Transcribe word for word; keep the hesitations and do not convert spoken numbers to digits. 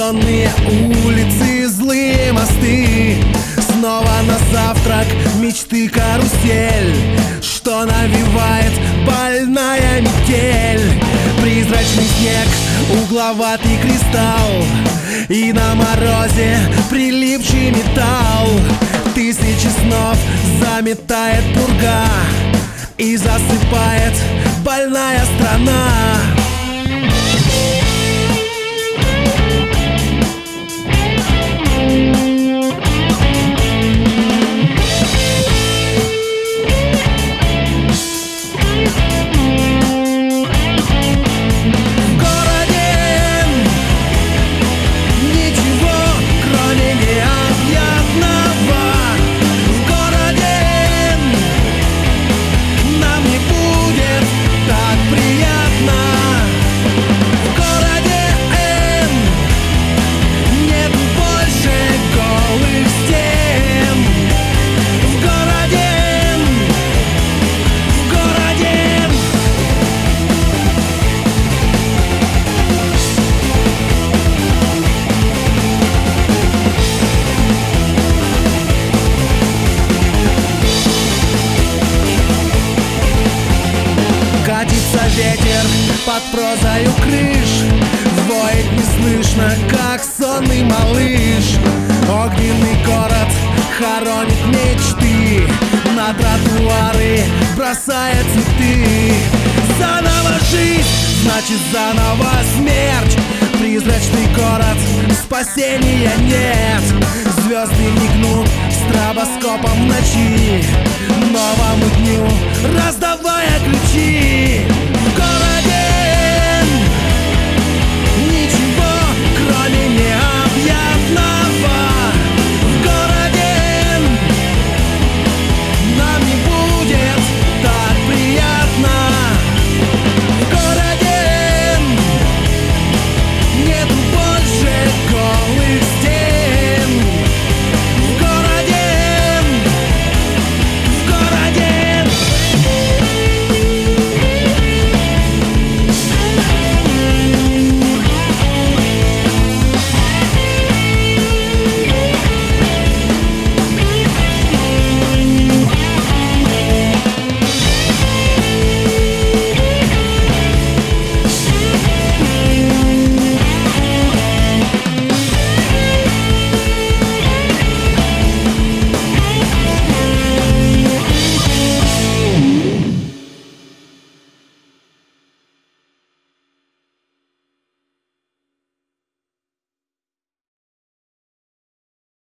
Бездонные улицы, злые мосты, снова на завтрак мечты карусель, что навевает больная метель. Призрачный снег, угловатый кристалл, и на морозе прилипший металл. Тысячи снов заметает пурга и засыпает больная страна. Катится ветер под прозою крыш, воет неслышно, как сонный малыш. Огненный город хоронит мечты, на тротуары бросает цветы. Заново жизнь, значит заново смерть. Призрачный город, спасения нет. Звезды мигнут стробоскопом в ночи, новому дню раздавая ключи. В городе ничего, кроме необъятного. В городе нам не будет так приятно. В городе нету больше голых стен.